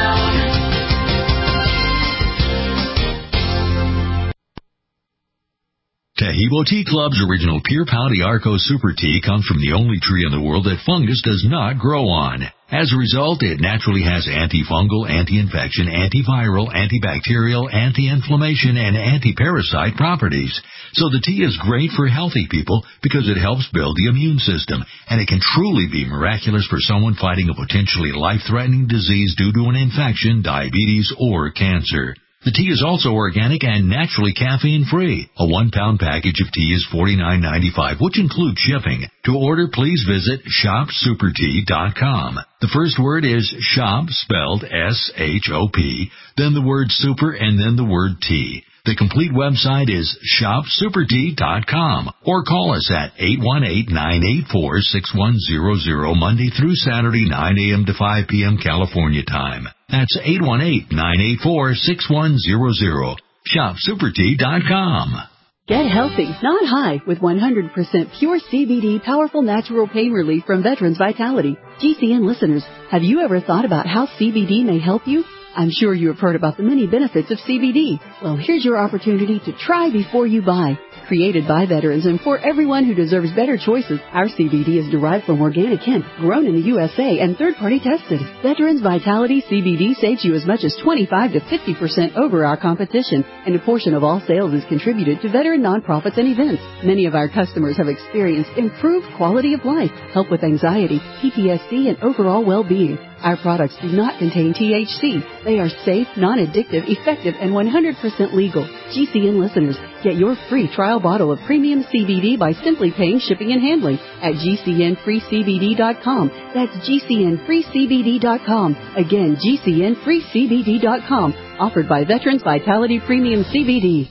Tahibo Tea Club's original Pure Pau Arco Super Tea comes from the only tree in the world that fungus does not grow on. As a result, it naturally has antifungal, anti-infection, antiviral, antibacterial, anti-inflammation, and anti-parasite properties. So the tea is great for healthy people because it helps build the immune system, and it can truly be miraculous for someone fighting a potentially life-threatening disease due to an infection, diabetes, or cancer. The tea is also organic and naturally caffeine-free. A one-pound package of tea is forty-nine ninety-five, which includes shipping. To order, please visit shop super tea dot com. The first word is shop, spelled S H O P, then the word super, and then the word tea. The complete website is shop super tea dot com, or call us at eight one eight, nine eight four, six one zero zero Monday through Saturday, nine a.m. to five p.m. California time. That's eight one eight, nine eight four, six one zero zero. shop super tea dot com. Get healthy, not high, with one hundred percent pure C B D powerful natural pain relief from Veterans Vitality. G C N listeners, have you ever thought about how C B D may help you? I'm sure you have heard about the many benefits of C B D. Well, here's your opportunity to try before you buy. Created by veterans and for everyone who deserves better choices, our C B D is derived from organic hemp, grown in the U S A and third-party tested. Veterans Vitality C B D saves you as much as twenty-five to fifty percent over our competition, and a portion of all sales is contributed to veteran nonprofits and events. Many of our customers have experienced improved quality of life, help with anxiety, P T S D, and overall well-being. Our products do not contain T H C. They are safe, non-addictive, effective, and one hundred percent legal. G C N listeners, get your free trial bottle of premium C B D by simply paying shipping and handling at G C N free C B D dot com. That's G C N free C B D dot com. Again, G C N free C B D dot com. Offered by Veterans Vitality Premium C B D.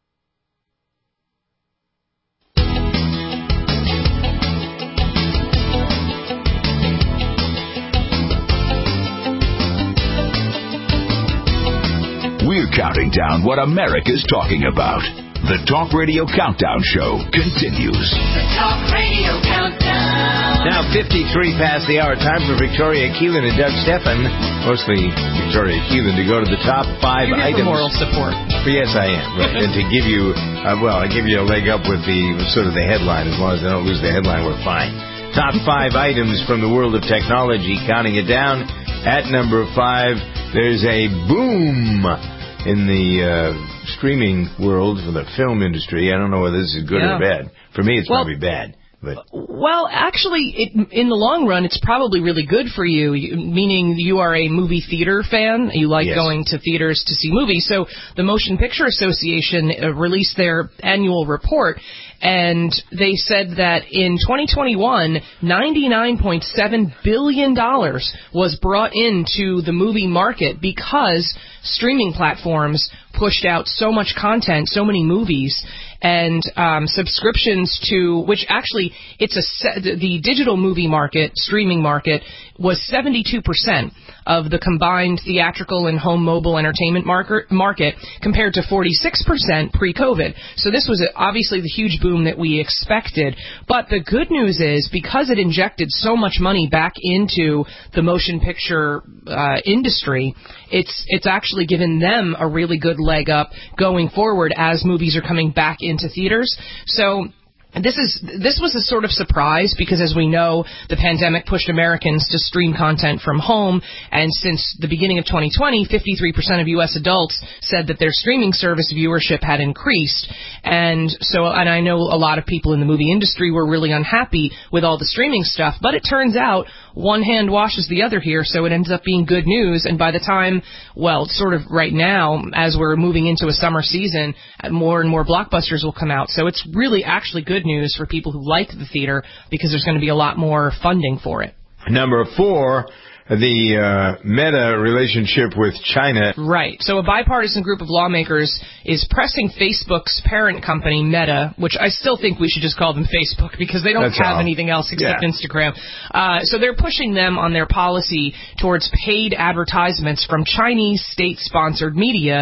We're counting down what America's talking about. The Talk Radio Countdown Show continues. The Talk Radio Countdown. Now fifty-three past the hour. Time for Victoria Keelan and Doug Steffen, mostly Victoria Keelan, to go to the top five You're items. For moral support. Yes, I am. Right. And to give you, uh, well, I give you a leg up with the sort of the headline. As long as I don't lose the headline, we're fine. Top five items from the world of technology. Counting it down. At number five, there's a boom in the uh, streaming world for the film industry. I don't know whether this is good yeah. or bad. For me, it's well, probably bad. But well, actually, it, in the long run, it's probably really good for you, you, meaning you are a movie theater fan. You like yes. going to theaters to see movies. So the Motion Picture Association uh, released their annual report, and they said that in twenty twenty-one, ninety-nine point seven billion dollars was brought into the movie market because streaming platforms pushed out so much content, so many movies, and um, subscriptions to, which actually, it's a se- the digital movie market, streaming market, was seventy-two percent of the combined theatrical and home mobile entertainment market, market compared to forty-six percent pre-COVID. So this was obviously the huge boom that we expected. But the good news is, because it injected so much money back into the motion picture uh, industry, it's it's actually given them a really good leg up going forward as movies are coming back into theaters. So This is this was a sort of surprise because, as we know, the pandemic pushed Americans to stream content from home, and since the beginning of twenty twenty, fifty-three percent of U S adults said that their streaming service viewership had increased. And so, and I know a lot of people in the movie industry were really unhappy with all the streaming stuff, but it turns out one hand washes the other here, so it ends up being good news. And by the time, well, sort of right now, as we're moving into a summer season, more and more blockbusters will come out. So it's really actually good news for people who like the theater because there's going to be a lot more funding for it. Number four, the uh, Meta relationship with China. Right. So a bipartisan group of lawmakers is pressing Facebook's parent company, Meta, which I still think we should just call them Facebook because they don't That's have all. anything else except yeah. Instagram. Uh, so they're pushing them on their policy towards paid advertisements from Chinese state-sponsored media.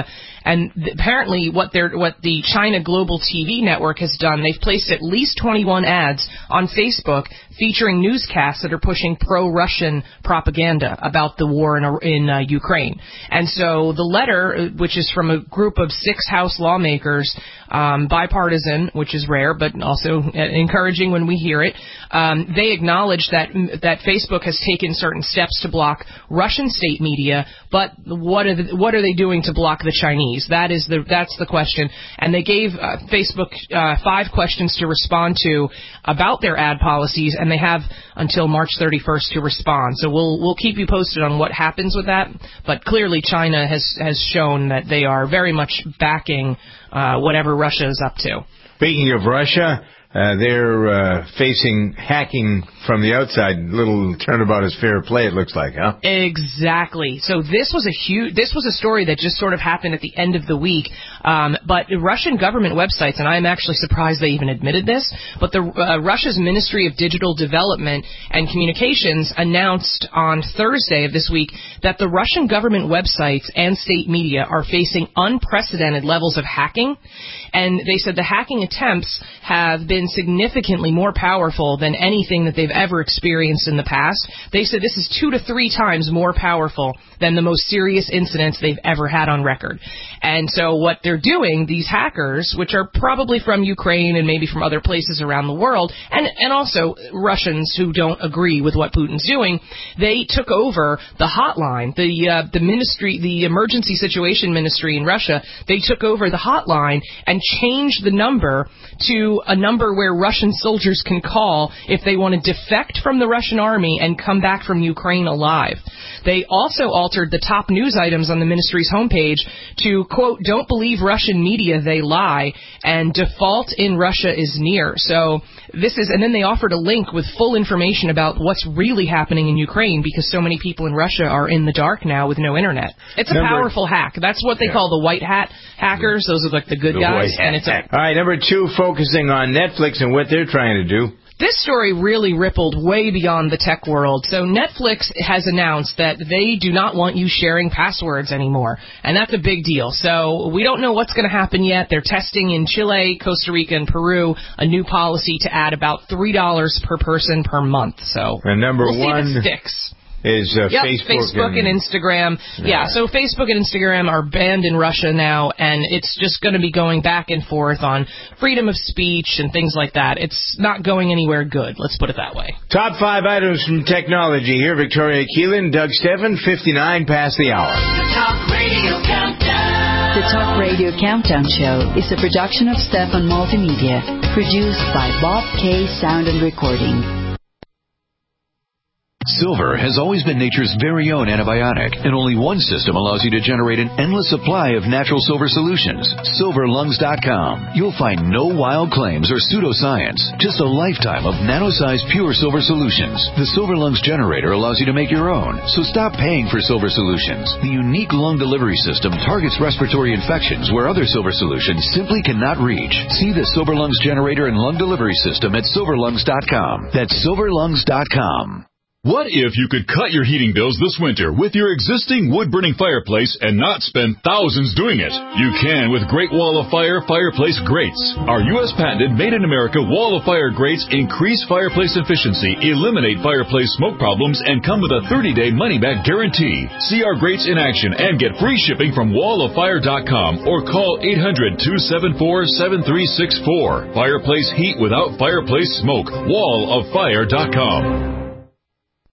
And th- apparently what they're, what the China Global T V network has done, they've placed at least twenty-one ads on Facebook featuring newscasts that are pushing pro-Russian propaganda about the war in, in uh, Ukraine. And so the letter, which is from a group of six House lawmakers, um, bipartisan, which is rare, but also encouraging when we hear it, um, they acknowledge that that Facebook has taken certain steps to block Russian state media, but what are the, what are they doing to block the Chinese? That is the that's the question. And they gave uh, Facebook uh, five questions to respond to about their ad policies, and they have until March thirty-first to respond. So we'll we'll keep you posted on what happens with that. But clearly, China has has shown that they are very much backing uh, whatever Russia is up to. Speaking of Russia, uh, they're uh, facing hacking from the outside. Little turnabout is fair play, it looks like, huh? Exactly. So this was a huge, this was a story that just sort of happened at the end of the week. Um, but Russian government websites, and I'm actually surprised they even admitted this, but the uh, Russia's Ministry of Digital Development and Communications announced on Thursday of this week that the Russian government websites and state media are facing unprecedented levels of hacking. And they said the hacking attempts have been significantly more powerful than anything that they've ever experienced in the past. They said this is two to three times more powerful than the most serious incidents they've ever had on record. And so what they're doing, these hackers, which are probably from Ukraine and maybe from other places around the world, and, and also Russians who don't agree with what Putin's doing, they took over the hotline, the uh, the ministry, the emergency situation ministry in Russia. They took over the hotline and changed the number to a number where Russian soldiers can call if they want to defect from the Russian army and come back from Ukraine alive. They also altered the top news items on the ministry's homepage to, quote, "Don't believe Russian media, they lie," and "Default in Russia is near." So this is, and then they offered a link with full information about what's really happening in Ukraine because so many people in Russia are in the dark now with no internet. It's a Number, powerful hack. That's what they yeah. call the white hat hackers. Those are like the good the guys. And it's a, all right, number two, focusing on Netflix and what they're trying to do. This story really rippled way beyond the tech world. So Netflix has announced that they do not want you sharing passwords anymore, and that's a big deal. So we don't know what's going to happen yet. They're testing in Chile, Costa Rica, and Peru a new policy to add about three dollars per person per month. So and number we'll one see if it sticks. Is uh, yep, Facebook, Facebook and, and Instagram. Yeah. yeah, so Facebook and Instagram are banned in Russia now, and it's just going to be going back and forth on freedom of speech and things like that. It's not going anywhere good, let's put it that way. Top five items from technology. Here, Victoria Keelan, Doug Steffen, fifty-nine past the hour. The Talk Radio Countdown. The Talk Radio Countdown Show is a production of Steffen Multimedia, produced by Bob K. Sound and Recording. Silver has always been nature's very own antibiotic, and only one system allows you to generate an endless supply of natural silver solutions. silver lungs dot com. You'll find no wild claims or pseudoscience, just a lifetime of nano-sized pure silver solutions. The Silver Lungs generator allows you to make your own, so stop paying for silver solutions. The unique lung delivery system targets respiratory infections where other silver solutions simply cannot reach. See the Silver Lungs generator and lung delivery system at silver lungs dot com. That's silver lungs dot com. What if you could cut your heating bills this winter with your existing wood-burning fireplace and not spend thousands doing it? You can with Great Wall of Fire fireplace grates. Our U S patented made-in-America Wall of Fire grates increase fireplace efficiency, eliminate fireplace smoke problems, and come with a thirty-day money-back guarantee. See our grates in action and get free shipping from wall of fire dot com or call eight hundred, two seven four, seven three six four. Fireplace heat without fireplace smoke. wall of fire dot com.